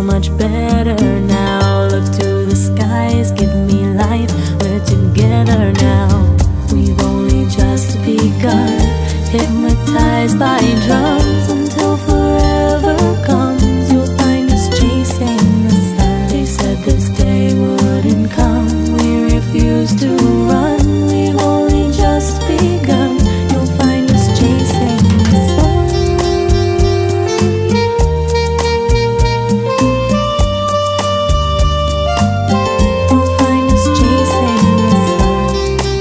much better now. Look to the skies, give me life. We're together now. We've only just begun, hypnotized by drums until forever comes. You'll find us chasing the sun. They said this day wouldn't come. We refuse to run. We've only just begun. You'll find us chasing the sun. You'll find us chasing the sun.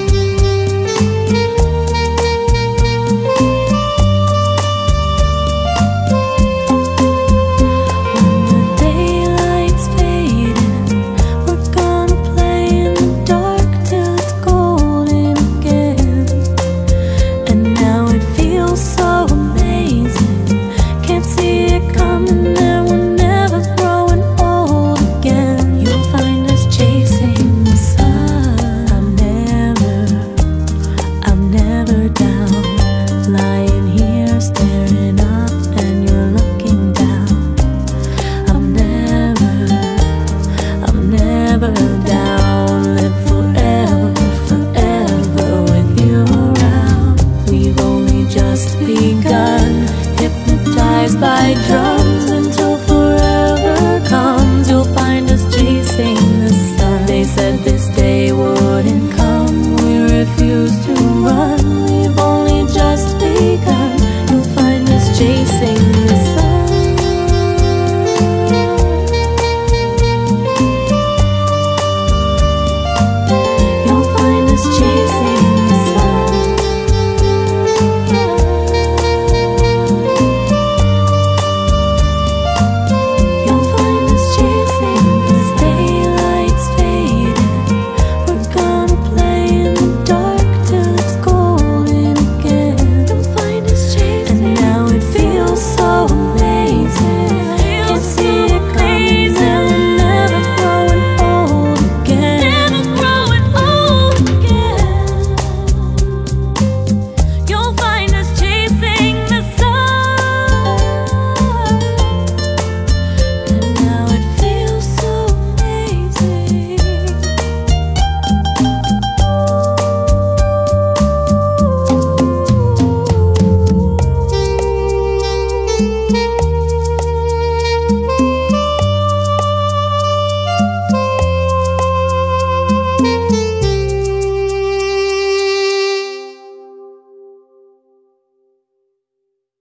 When the daylight's fading, we're gonna play in the dark till it's golden again. And now it feels so amazing. Can't see it coming, and we're never growing old again. You'll find us chasing the sun. I'm never down. Lying here staring up, and you're looking down. I'm never down. Live forever, forever with you around. We've only just begun, hypnotized by drugs.